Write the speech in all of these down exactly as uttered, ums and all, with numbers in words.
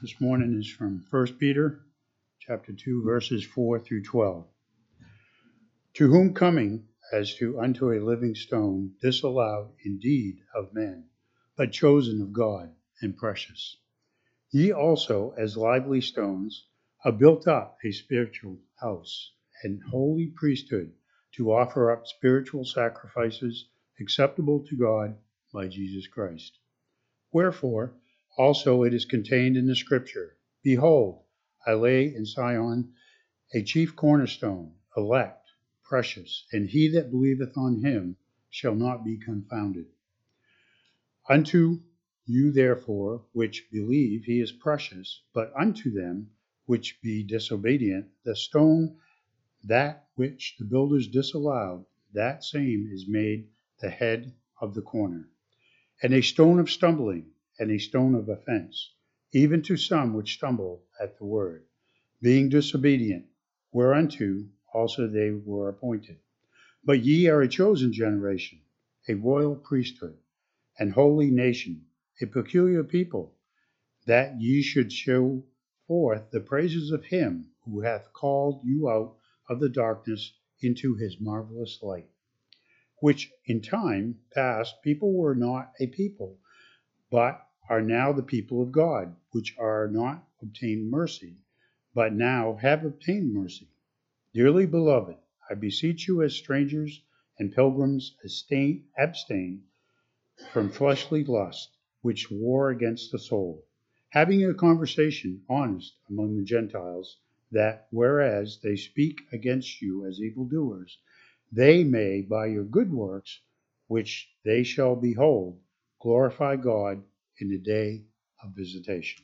This morning is from First Peter chapter two, verses four through twelve. To whom coming as to unto a living stone, disallowed indeed of men, but chosen of God and precious. Ye also, as lively stones, are built up a spiritual house and holy priesthood, to offer up spiritual sacrifices acceptable to God by Jesus Christ. Wherefore, also it is contained in the Scripture, Behold, I lay in Sion a chief cornerstone, elect, precious, and he that believeth on him shall not be confounded. Unto you therefore which believe he is precious, but unto them which be disobedient, the stone that which the builders disallowed, that same is made the head of the corner, and a stone of stumbling, and a stone of offense, even to some which stumble at the word, being disobedient, whereunto also they were appointed. But ye are a chosen generation, a royal priesthood, an holy nation, a peculiar people, that ye should show forth the praises of him who hath called you out of the darkness into his marvelous light, which in time past people were not a people, but are now the people of God, which are not obtained mercy, but now have obtained mercy. Dearly beloved, I beseech you as strangers and pilgrims, abstain, abstain from fleshly lust, which war against the soul, having a conversation honest among the Gentiles, that whereas they speak against you as evildoers, they may by your good works, which they shall behold, glorify God in the day of visitation.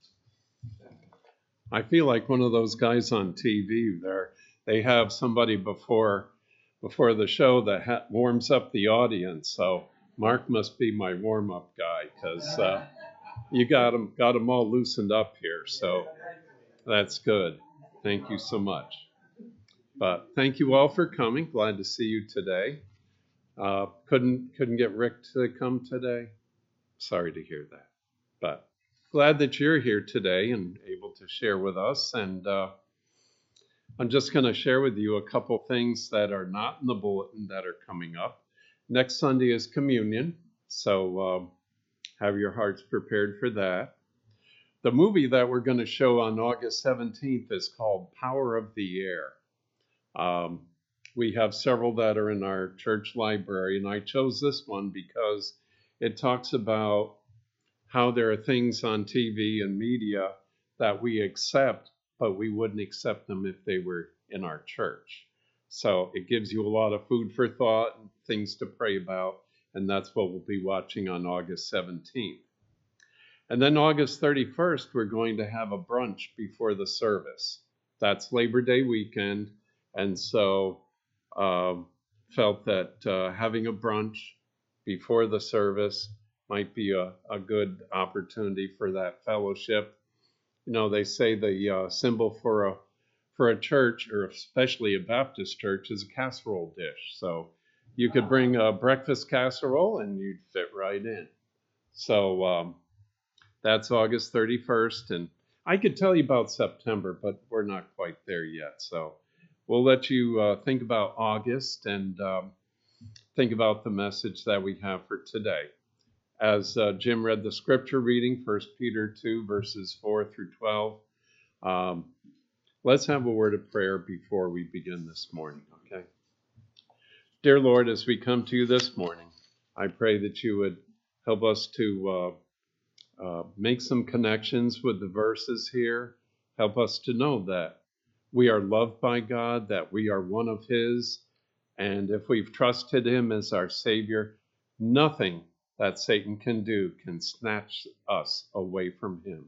I feel like one of those guys on T V there. They have somebody before before the show that ha- warms up the audience. So Mark must be my warm-up guy, because uh, you got them got them all loosened up here. So that's good. Thank you so much. But thank you all for coming. Glad to see you today. Uh, couldn't couldn't get Rick to come today. Sorry to hear that. But glad that you're here today and able to share with us. And uh, I'm just going to share with you a couple things that are not in the bulletin that are coming up. Next Sunday is communion, so um, have your hearts prepared for that. The movie that we're going to show on August seventeenth is called Power of the Air. Um, we have several that are in our church library, and I chose this one because it talks about how there are things on T V and media that we accept, but we wouldn't accept them if they were in our church. So it gives you a lot of food for thought and things to pray about, and that's what we'll be watching on August seventeenth. And then August thirty-first, we're going to have a brunch before the service. That's Labor Day weekend, and so uh, felt that uh, having a brunch before the service might be a, a good opportunity for that fellowship. You know, they say the uh, symbol for a for a church, or especially a Baptist church, is a casserole dish. So you could bring a breakfast casserole and you'd fit right in. So um, that's August thirty-first. And I could tell you about September, but we're not quite there yet. So we'll let you uh, think about August and um, think about the message that we have for today. As uh, Jim read the scripture reading, First Peter two, verses four through twelve, um, let's have a word of prayer before we begin this morning, okay? Dear Lord, as we come to you this morning, I pray that you would help us to uh, uh, make some connections with the verses here. Help us to know that we are loved by God, that we are one of his, and if we've trusted him as our Savior, nothing that Satan can do can snatch us away from him.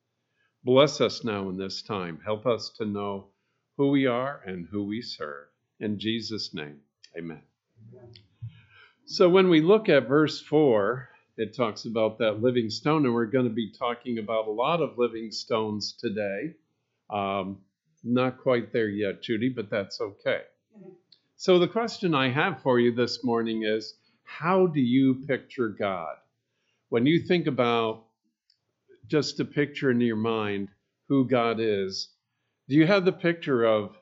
Bless us now in this time. Help us to know who we are and who we serve. In Jesus' name, amen. So when we look at verse four, it talks about that living stone, and we're going to be talking about a lot of living stones today. Um, not quite there yet, Judy, but that's okay. So the question I have for you this morning is, how do you picture God? When you think about just to picture in your mind who God is, do you have the picture of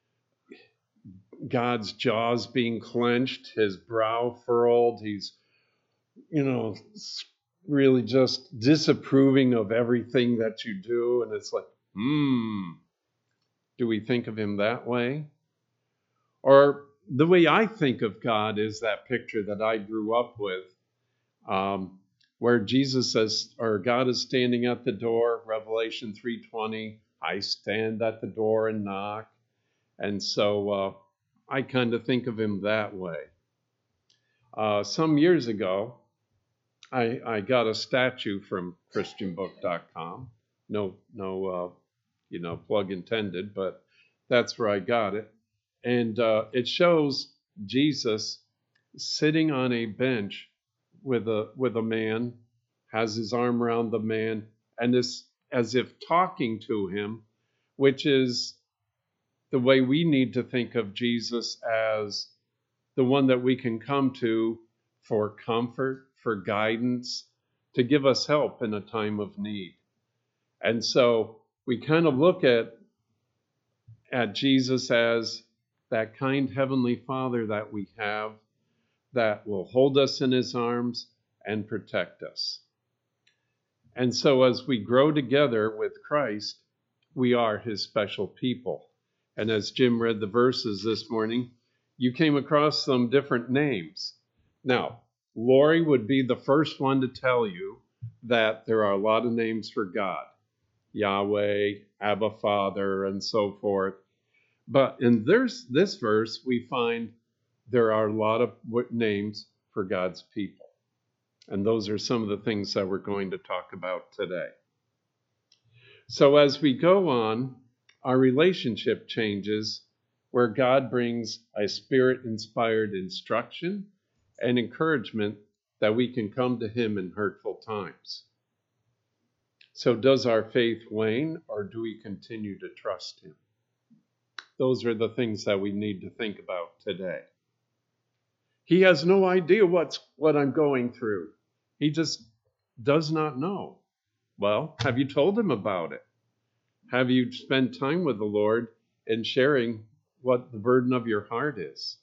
God's jaws being clenched, his brow furrowed, he's, you know, really just disapproving of everything that you do, and it's like, hmm, do we think of him that way? Or the way I think of God is that picture that I grew up with, um, where Jesus says, or God is standing at the door, Revelation three twenty, I stand at the door and knock. And so uh, I kind of think of him that way. Uh, some years ago, I, I got a statue from Christian book dot com. No, no, uh, you know, plug intended, but that's where I got it. And uh, it shows Jesus sitting on a bench with a with a man, has his arm around the man, and is as if talking to him, which is the way we need to think of Jesus, as the one that we can come to for comfort, for guidance, to give us help in a time of need. And so we kind of look at at Jesus as that kind Heavenly Father that we have, that will hold us in his arms and protect us. And so as we grow together with Christ, we are his special people. And as Jim read the verses this morning, you came across some different names. Now, Lori would be the first one to tell you that there are a lot of names for God. Yahweh, Abba Father, and so forth. But in this, this verse, we find there are a lot of names for God's people. And those are some of the things that we're going to talk about today. So as we go on, our relationship changes, where God brings a Spirit-inspired instruction and encouragement that we can come to him in hurtful times. So does our faith wane, or do we continue to trust him? Those are the things that we need to think about today. He has no idea what's what I'm going through. He just does not know. Well, have you told him about it? Have you spent time with the Lord in sharing what the burden of your heart is?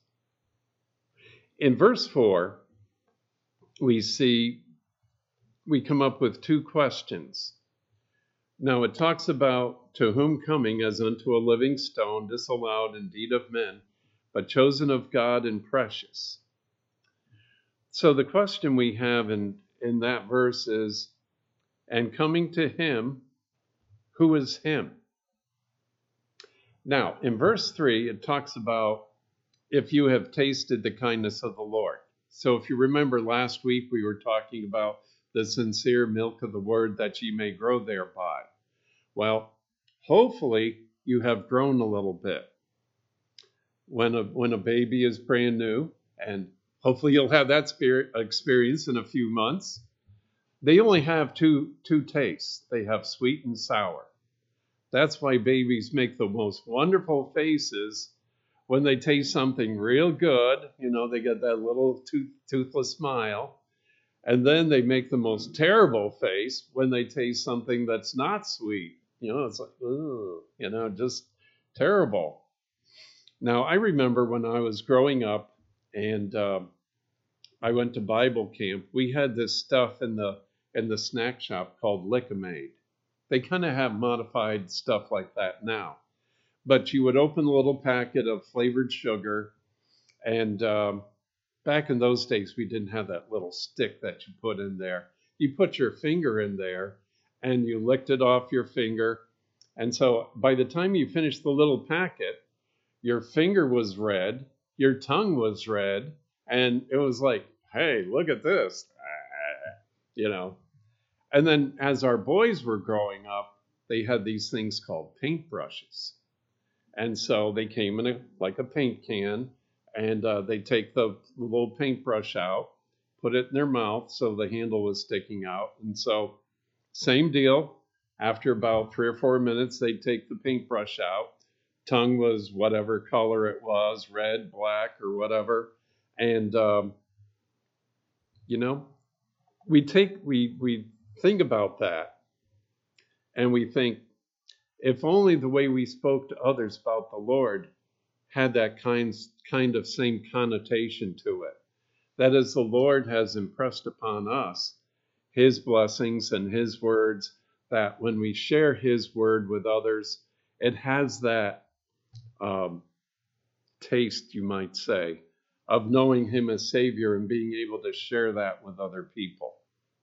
In verse four, we see, we come up with two questions. Now it talks about, to whom coming as unto a living stone, disallowed indeed of men, but chosen of God and precious. So the question we have in, in that verse is, and coming to him, who is him? Now, in verse three, it talks about, if you have tasted the kindness of the Lord. So if you remember last week, we were talking about the sincere milk of the word, that ye may grow thereby. Well, hopefully you have grown a little bit. When a, when a baby is brand new, and hopefully you'll have that spirit experience in a few months, they only have two, two tastes. They have sweet and sour. That's why babies make the most wonderful faces when they taste something real good. You know, they get that little tooth, toothless smile. And then they make the most terrible face when they taste something that's not sweet. You know, it's like, ooh, you know, just terrible. Now, I remember when I was growing up and uh, I went to Bible camp, we had this stuff in the in the snack shop called Lick-O-Maid. They kind of have modified stuff like that now. But you would open a little packet of flavored sugar, and um, back in those days, we didn't have that little stick that you put in there. You put your finger in there, and you licked it off your finger. And so by the time you finished the little packet, your finger was red, your tongue was red, and it was like, hey, look at this, you know. And then as our boys were growing up, they had these things called paintbrushes. And so they came in a, like a paint can, and uh, they take the little paintbrush out, put it in their mouth so the handle was sticking out. And so same deal. After about three or four minutes, they'd take the paintbrush out. Tongue was whatever color it was, red, black, or whatever. And, um, you know, we take, we, we think about that. And we think, if only the way we spoke to others about the Lord had that kind, kind of same connotation to it. That is, the Lord has impressed upon us his blessings and his words, that when we share his word with others, it has that um, taste, you might say, of knowing him as Savior and being able to share that with other people.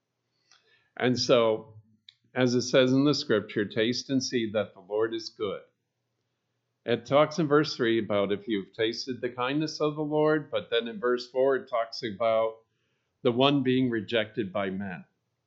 And so, as it says in the scripture, taste and see that the Lord is good. It talks in verse three about if you've tasted the kindness of the Lord, but then in verse four, it talks about the one being rejected by men.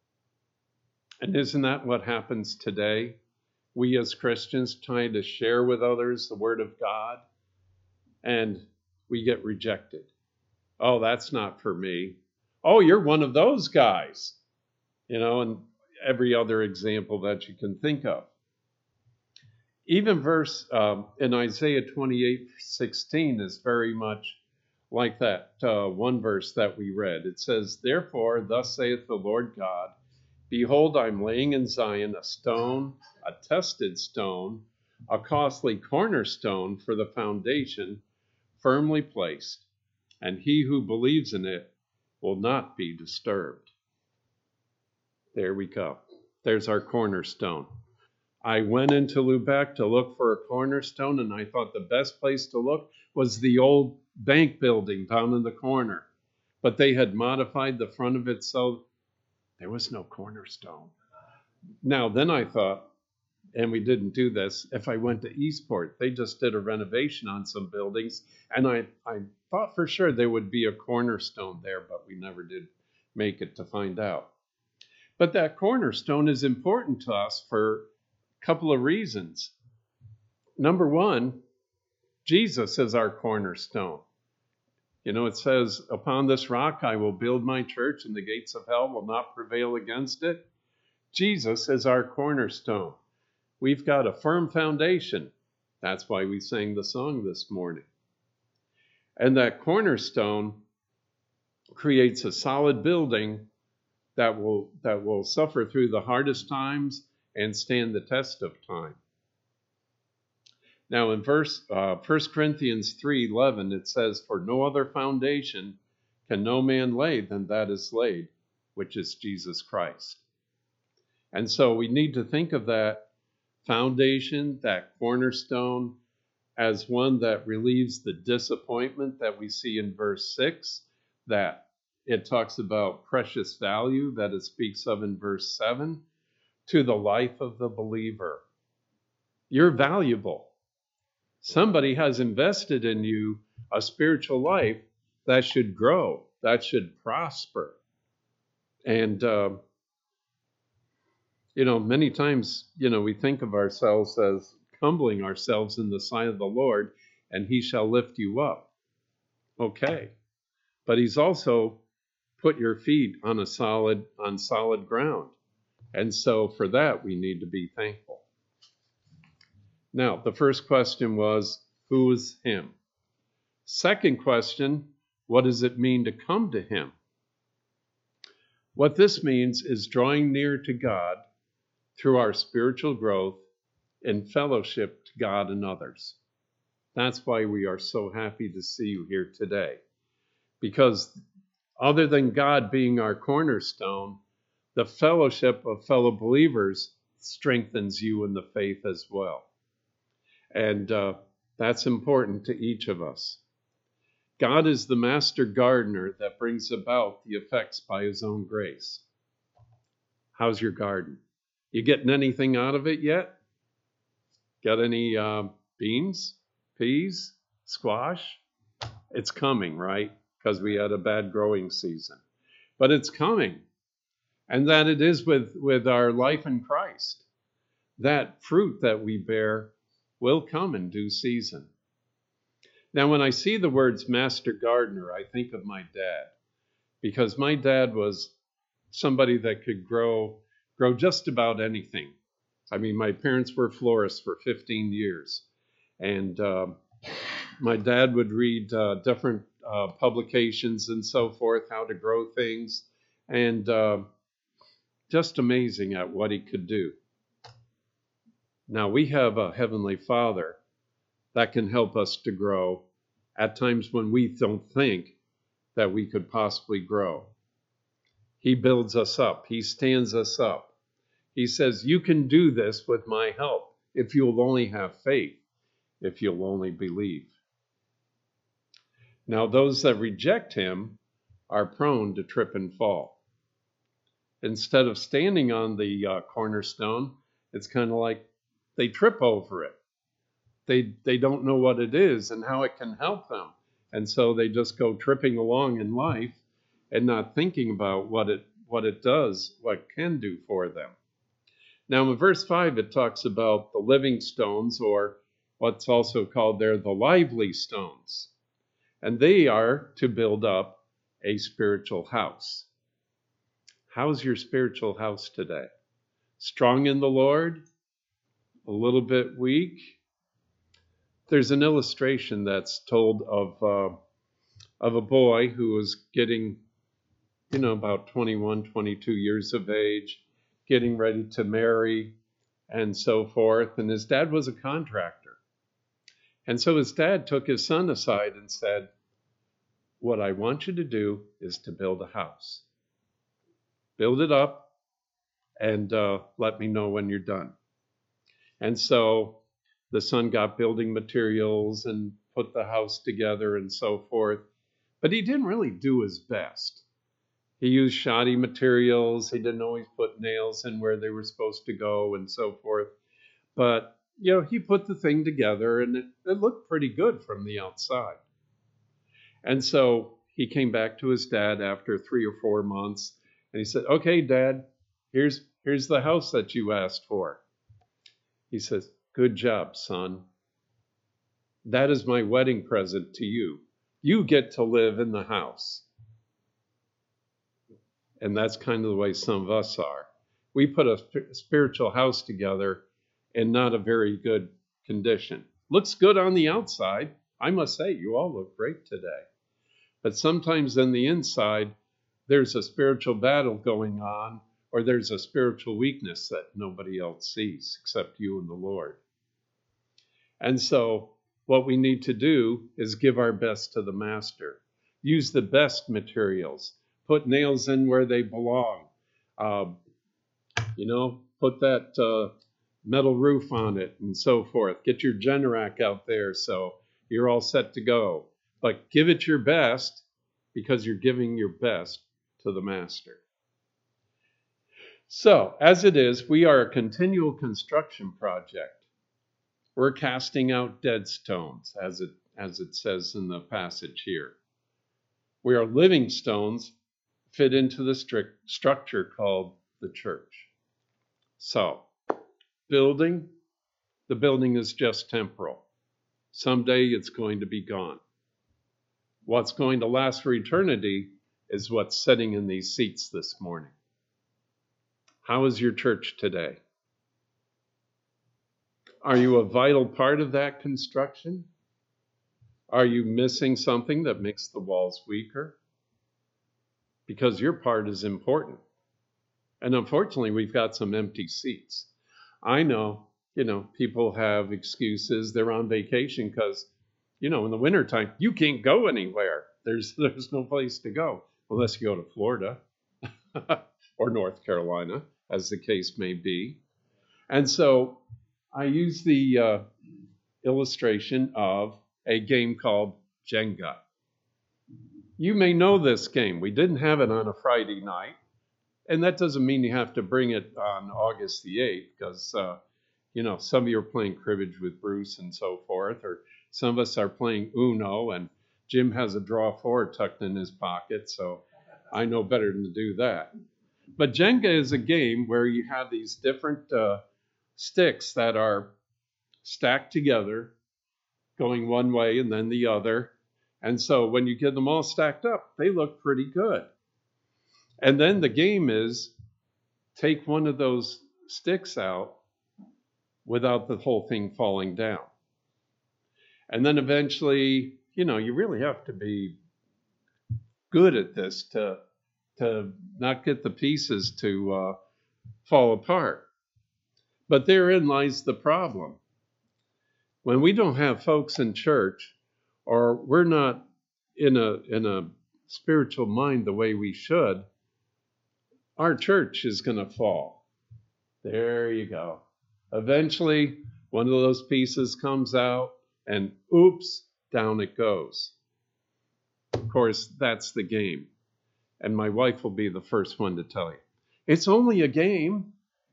And isn't that what happens today? We as Christians try to share with others the word of God, and we get rejected. Oh, that's not for me. Oh, you're one of those guys. You know, and every other example that you can think of. Even verse um, in Isaiah twenty-eight sixteen is very much like that uh, one verse that we read. It says, therefore, thus saith the Lord God, behold, I'm laying in Zion a stone, a tested stone, a costly cornerstone for the foundation, firmly placed, and he who believes in it will not be disturbed. There we go. There's our cornerstone. I went into Lubeck to look for a cornerstone, and I thought the best place to look was the old bank building down in the corner. But they had modified the front of it so there was no cornerstone. Now, then I thought, and we didn't do this, if I went to Eastport, they just did a renovation on some buildings, and I, I thought for sure there would be a cornerstone there, but we never did make it to find out. But that cornerstone is important to us for a couple of reasons. Number one, Jesus is our cornerstone. You know, it says, upon this rock I will build my church, and the gates of hell will not prevail against it. Jesus is our cornerstone. We've got a firm foundation. That's why we sang the song this morning. And that cornerstone creates a solid building that will that will suffer through the hardest times and stand the test of time. Now in verse uh, First Corinthians three eleven, it says, for no other foundation can no man lay than that is laid, which is Jesus Christ. And so we need to think of that foundation, that cornerstone, as one that relieves the disappointment that we see in verse six, that it talks about precious value that it speaks of in verse seven, to the life of the believer. You're valuable. Somebody has invested in you a spiritual life that should grow, that should prosper. And, uh, you know, many times, you know, we think of ourselves as humbling ourselves in the sight of the Lord, and he shall lift you up. Okay. But he's also put your feet on a solid, on solid ground. And so for that, we need to be thankful. Now, the first question was, who is him? Second question, what does it mean to come to him? What this means is drawing near to God through our spiritual growth in fellowship to God and others. That's why we are so happy to see you here today. Because other than God being our cornerstone, the fellowship of fellow believers strengthens you in the faith as well. And uh, that's important to each of us. God is the master gardener that brings about the effects by his own grace. How's your garden? You getting anything out of it yet? Got any uh, beans, peas, squash? It's coming, right? Because we had a bad growing season. But it's coming. And that it is with, with our life in Christ. That fruit that we bear will come in due season. Now, when I see the words master gardener, I think of my dad. Because my dad was somebody that could grow, grow just about anything. I mean, my parents were florists for fifteen years. And uh, my dad would read uh, different uh, publications and so forth, how to grow things. And uh, just amazing at what he could do. Now, we have a Heavenly Father that can help us to grow at times when we don't think that we could possibly grow. He builds us up. He stands us up. He says, you can do this with my help if you'll only have faith, if you'll only believe. Now, those that reject him are prone to trip and fall. Instead of standing on the uh, cornerstone, it's kind of like they trip over it. They, they don't know what it is and how it can help them. And so they just go tripping along in life and not thinking about what it, what it does, what it can do for them. Now, in verse five, it talks about the living stones, or what's also called there the lively stones. And they are to build up a spiritual house. How's your spiritual house today? Strong in the Lord? A little bit weak? There's an illustration that's told of uh, of a boy who was getting, you know, about twenty-one, twenty-two years of age, getting ready to marry and so forth. And his dad was a contractor. And so his dad took his son aside and said, what I want you to do is to build a house. Build it up and uh, let me know when you're done. And so the son got building materials and put the house together and so forth. But he didn't really do his best. He used shoddy materials. He didn't always put nails in where they were supposed to go and so forth. But, you know, he put the thing together and it, it looked pretty good from the outside. And so he came back to his dad after three or four months and he said, okay, Dad, here's, here's the house that you asked for. He says, good job, son. That is my wedding present to you. You get to live in the house. And that's kind of the way some of us are. We put a spiritual house together in not a very good condition. Looks good on the outside. I must say, you all look great today. But sometimes in the inside, there's a spiritual battle going on, or there's a spiritual weakness that nobody else sees except you and the Lord. And so what we need to do is give our best to the Master. Use the best materials. Put nails in where they belong. Uh, you know, put that uh, metal roof on it and so forth. Get your Generac out there so you're all set to go. But give it your best because you're giving your best to the Master. So, as it is, we are a continual construction project. We're casting out dead stones, as it, as it says in the passage here. We are living stones fit into the strict structure called the church. So, building, the building is just temporal. Someday it's going to be gone. What's going to last for eternity is what's sitting in these seats this morning. How is your church today? Are you a vital part of that construction? Are you missing something that makes the walls weaker? Because your part is important. And unfortunately, we've got some empty seats. I know, you know, people have excuses. They're on vacation because, you know, in the wintertime, you can't go anywhere. There's, there's no place to go unless you go to Florida or North Carolina, as the case may be. And so I use the uh, illustration of a game called Jenga. You may know this game. We didn't have it on a Friday night. And that doesn't mean you have to bring it on August the eighth, because, uh, you know, some of you are playing cribbage with Bruce and so forth, or some of us are playing Uno, and Jim has a draw four tucked in his pocket, so I know better than to do that. But Jenga is a game where you have these different uh, sticks that are stacked together, going one way and then the other. And so when you get them all stacked up, they look pretty good. And then the game is take one of those sticks out without the whole thing falling down. And then eventually, you know, you really have to be good at this to, to not get the pieces to uh, fall apart. But therein lies the problem. When we don't have folks in church, or we're not in a in a spiritual mind the way we should, our church is going to fall. There you go. Eventually, one of those pieces comes out, and oops, down it goes. Of course, that's the game. And my wife will be the first one to tell you, it's only a game.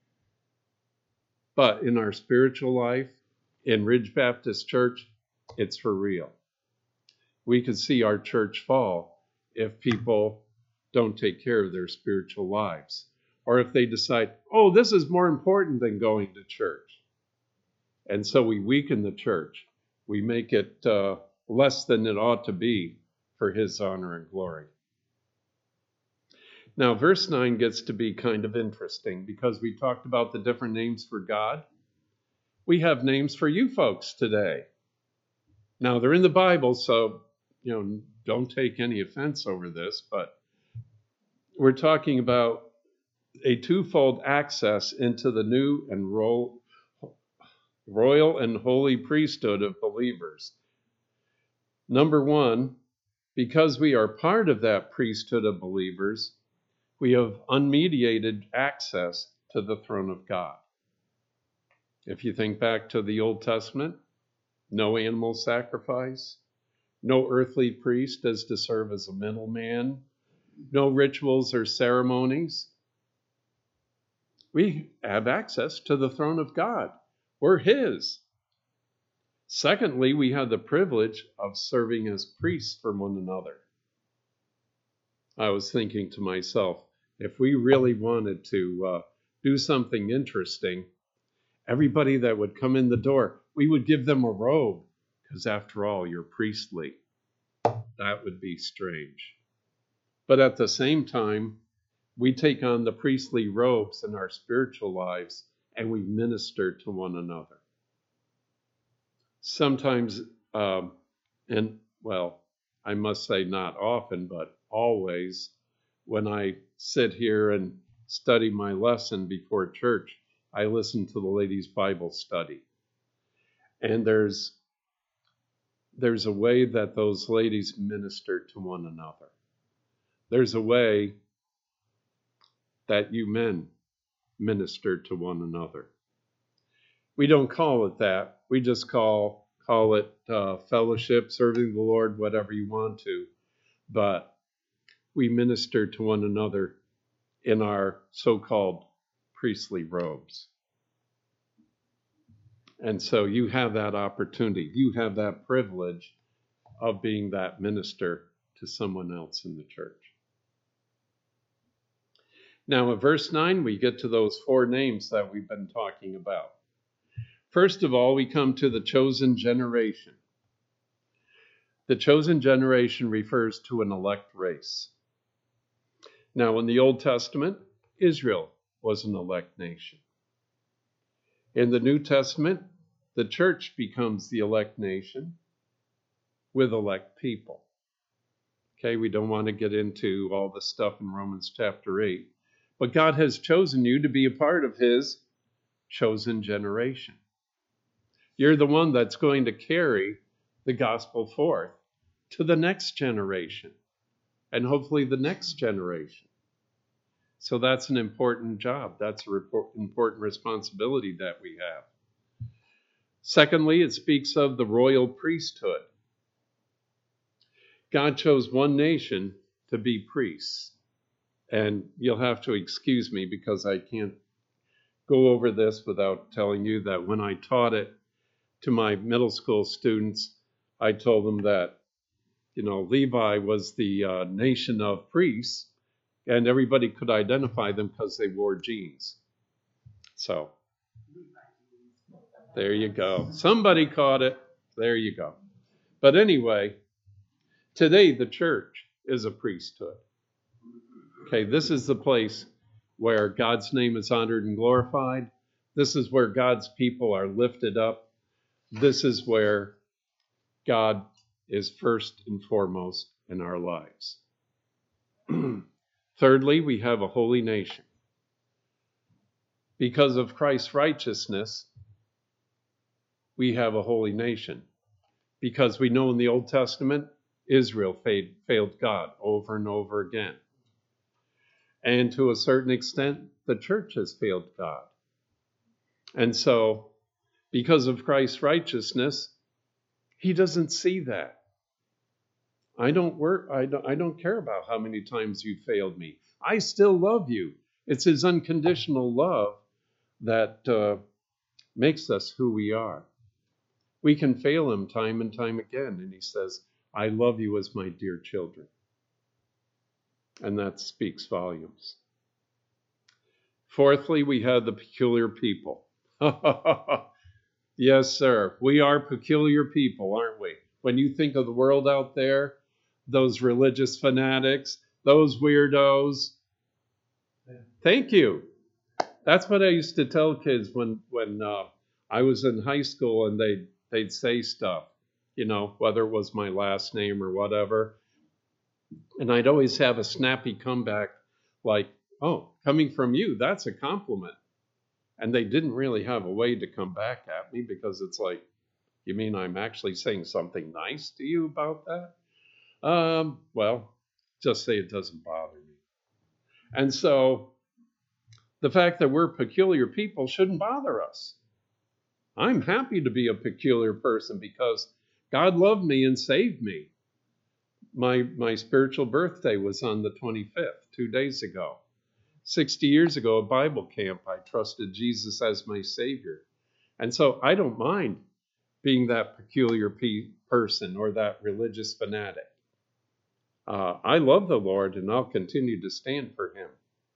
But in our spiritual life, in Ridge Baptist Church, it's for real. We could see our church fall if people don't take care of their spiritual lives, or if they decide, oh, this is more important than going to church. And so we weaken the church. We make it uh, less than it ought to be for his honor and glory. Now, verse nine gets to be kind of interesting because we talked about the different names for God. We have names for you folks today. Now, they're in the Bible, so, you know, don't take any offense over this, but we're talking about a twofold access into the new and ro- royal and holy priesthood of believers. Number one, because we are part of that priesthood of believers, we have unmediated access to the throne of God. If you think back to the Old Testament, no animal sacrifice, no earthly priest as to serve as a middleman, no rituals or ceremonies. We have access to the throne of God. We're his. Secondly, we have the privilege of serving as priests for one another. I was thinking to myself, if we really wanted to uh, do something interesting, everybody that would come in the door, we would give them a robe, because after all, you're priestly. That would be strange. But at the same time, we take on the priestly robes in our spiritual lives, and we minister to one another. Sometimes, um, and well, I must say not often, but always, when I sit here and study my lesson before church, I listen to the ladies' Bible study. And there's there's a way that those ladies minister to one another. There's a way that you men minister to one another. We don't call it that. We just call call it uh, fellowship, serving the Lord, whatever you want to. But we minister to one another in our so-called priestly robes. And so you have that opportunity. You have that privilege of being that minister to someone else in the church. Now, in verse nine, we get to those four names that we've been talking about. First of all, we come to the chosen generation. The chosen generation refers to an elect race. Now, in the Old Testament, Israel was an elect nation. In the New Testament, the church becomes the elect nation with elect people. Okay, we don't want to get into all the stuff in Romans chapter eight, but God has chosen you to be a part of his chosen generation. You're the one that's going to carry the gospel forth to the next generation and hopefully the next generation. So that's an important job. That's an important responsibility that we have. Secondly, it speaks of the royal priesthood. God chose one nation to be priests. And you'll have to excuse me because I can't go over this without telling you that when I taught it to my middle school students, I told them that, you know, Levi was the uh, nation of priests, and everybody could identify them because they wore jeans. So there you go. Somebody caught it. There you go. But anyway, today the church is a priesthood. Okay, this is the place where God's name is honored and glorified. This is where God's people are lifted up. This is where God is first and foremost in our lives. Thirdly, we have a holy nation. Because of Christ's righteousness, we have a holy nation. Because we know in the Old Testament, Israel failed God over and over again. And to a certain extent, the church has failed God. And so, because of Christ's righteousness, he doesn't see that. I don't work, I don't, I don't care about how many times you failed me. I still love you. It's his unconditional love that uh, makes us who we are. We can fail him time and time again, and he says, I love you as my dear children. And that speaks volumes. Fourthly, we have the peculiar people. Yes, sir. We are peculiar people, aren't we? When you think of the world out there, those religious fanatics, those weirdos. Thank you. That's what I used to tell kids when, when uh, I was in high school and they'd, they'd say stuff, you know, whether it was my last name or whatever. And I'd always have a snappy comeback like, oh, coming from you, that's a compliment. And they didn't really have a way to come back at me because it's like, you mean I'm actually saying something nice to you about that? Um, well, just say it doesn't bother me. And so the fact that we're peculiar people shouldn't bother us. I'm happy to be a peculiar person because God loved me and saved me. My, my spiritual birthday was on the twenty-fifth, two days ago. sixty years ago at Bible camp, I trusted Jesus as my Savior. And so I don't mind being that peculiar pe- person or that religious fanatic. Uh, I love the Lord and I'll continue to stand for him.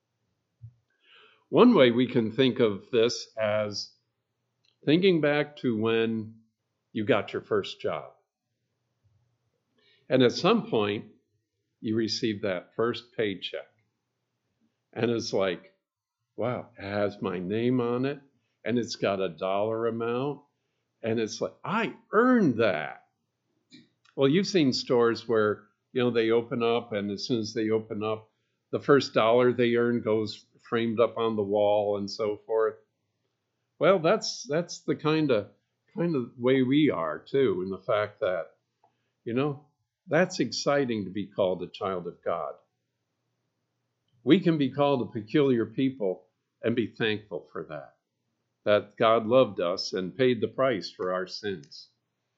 One way we can think of this as thinking back to when you got your first job. And at some point, you received that first paycheck. And it's like, wow, it has my name on it, and it's got a dollar amount, and it's like, I earned that. Well, you've seen stores where, you know, they open up, and as soon as they open up, the first dollar they earn goes framed up on the wall and so forth. Well, that's that's the kind of kind of way we are too, in the fact that, you know, that's exciting to be called a child of God. We can be called a peculiar people and be thankful for that, that God loved us and paid the price for our sins.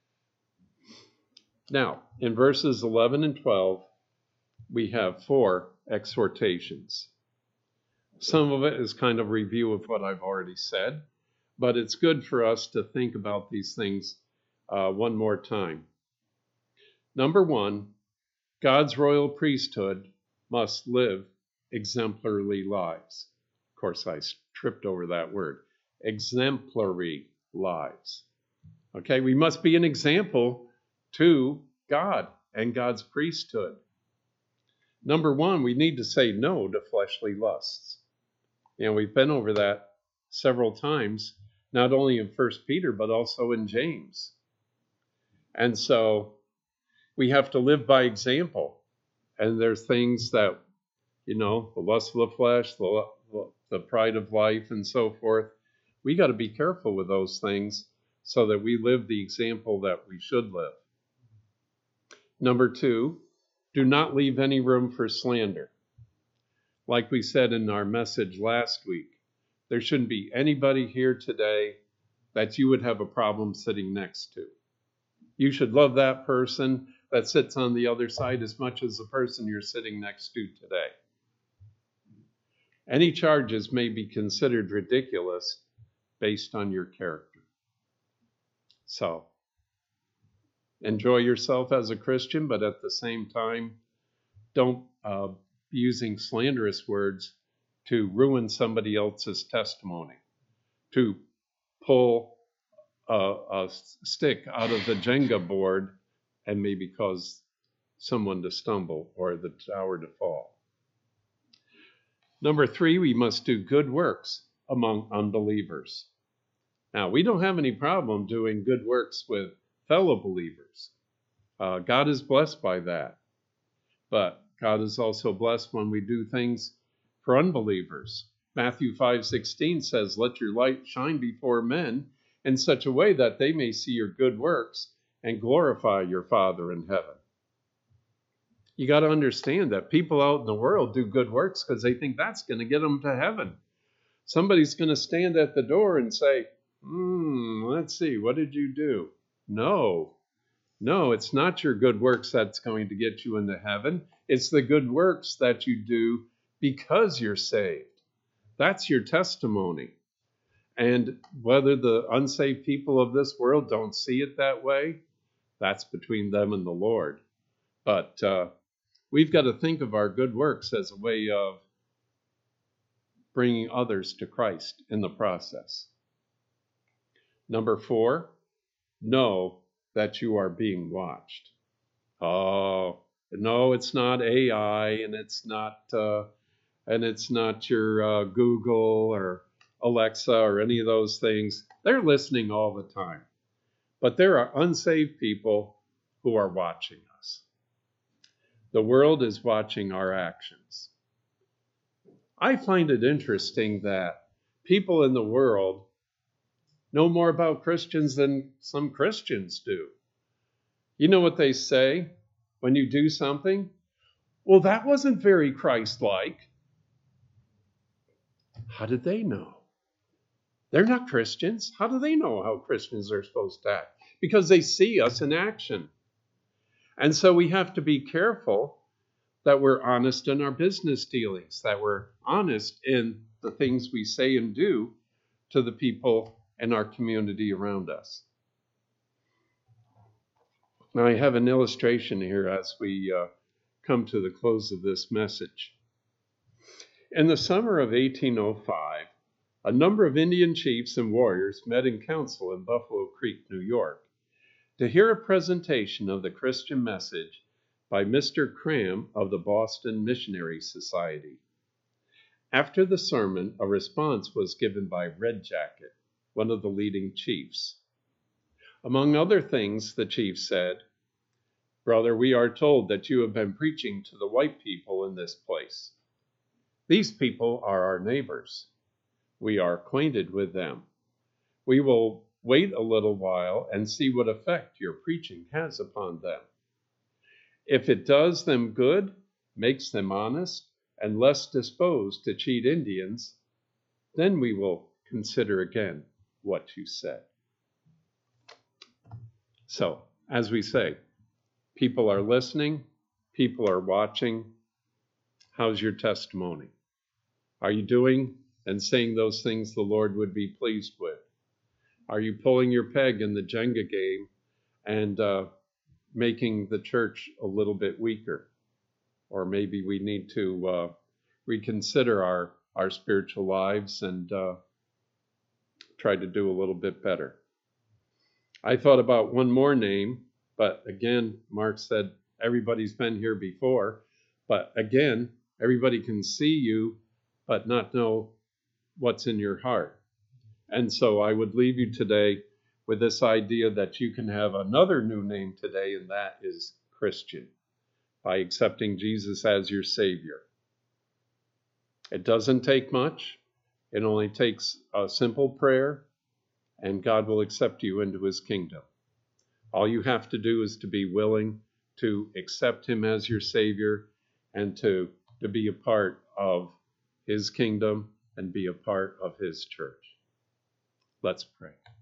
Now, in verses eleven and twelve, we have four exhortations. Some of it is kind of a review of what I've already said, but it's good for us to think about these things uh, one more time. Number one, God's royal priesthood must live exemplary lives. Of course, I tripped over that word. Exemplary lives. Okay, we must be an example to God and God's priesthood. Number one, we need to say no to fleshly lusts. You know, we've been over that several times, not only in First Peter, but also in James. And so we have to live by example. And there's things that, you know, the lust of the flesh, the, the pride of life, and so forth. We got to be careful with those things so that we live the example that we should live. Number two, do not leave any room for slander. Like we said in our message last week, there shouldn't be anybody here today that you would have a problem sitting next to. You should love that person that sits on the other side as much as the person you're sitting next to today. Any charges may be considered ridiculous based on your character. So, enjoy yourself as a Christian, but at the same time, don't uh, be using slanderous words to ruin somebody else's testimony, to pull a, a stick out of the Jenga board and maybe cause someone to stumble or the tower to fall. Number three, we must do good works among unbelievers. Now, we don't have any problem doing good works with fellow believers. Uh, God is blessed by that. But God is also blessed when we do things for unbelievers. Matthew five sixteen says, "Let your light shine before men in such a way that they may see your good works and glorify your Father in heaven." You got to understand that people out in the world do good works because they think that's going to get them to heaven. Somebody's going to stand at the door and say, hmm, let's see, what did you do? No, no, it's not your good works that's going to get you into heaven. It's the good works that you do because you're saved. That's your testimony. And whether the unsaved people of this world don't see it that way, that's between them and the Lord. But uh, we've got to think of our good works as a way of bringing others to Christ in the process. Number four, know that you are being watched. Oh, no, it's not A I, and it's not uh, and it's not your uh, Google or Alexa or any of those things. They're listening all the time. But there are unsaved people who are watching us. The world is watching our actions. I find it interesting that people in the world know more about Christians than some Christians do. You know what they say when you do something? Well, that wasn't very Christ-like. How did they know? They're not Christians. How do they know how Christians are supposed to act? Because they see us in action. And so we have to be careful that we're honest in our business dealings, that we're honest in the things we say and do to the people in our community around us. Now, I have an illustration here as we uh, come to the close of this message. In the summer of eighteen oh five, a number of Indian chiefs and warriors met in council in Buffalo Creek, New York, to hear a presentation of the Christian message by Mister Cram of the Boston Missionary Society. After the sermon, a response was given by Red Jacket, one of the leading chiefs. Among other things, the chief said, "Brother, we are told that you have been preaching to the white people in this place. These people are our neighbors. We are acquainted with them. We will wait a little while and see what effect your preaching has upon them. If it does them good, makes them honest, and less disposed to cheat Indians, then we will consider again what you said." So, as we say, people are listening, people are watching. How's your testimony? Are you doing and saying those things the Lord would be pleased with? Are you pulling your peg in the Jenga game and uh, making the church a little bit weaker? Or maybe we need to uh, reconsider our, our spiritual lives and uh, try to do a little bit better. I thought about one more name, but again, Mark said everybody's been here before. But again, everybody can see you, but not know what's in your heart. And so I would leave you today with this idea that you can have another new name today, and that is Christian, by accepting Jesus as your Savior. It doesn't take much. It only takes a simple prayer, and God will accept you into his kingdom. All you have to do is to be willing to accept him as your Savior and to, to be a part of his kingdom and be a part of his church. Let's pray.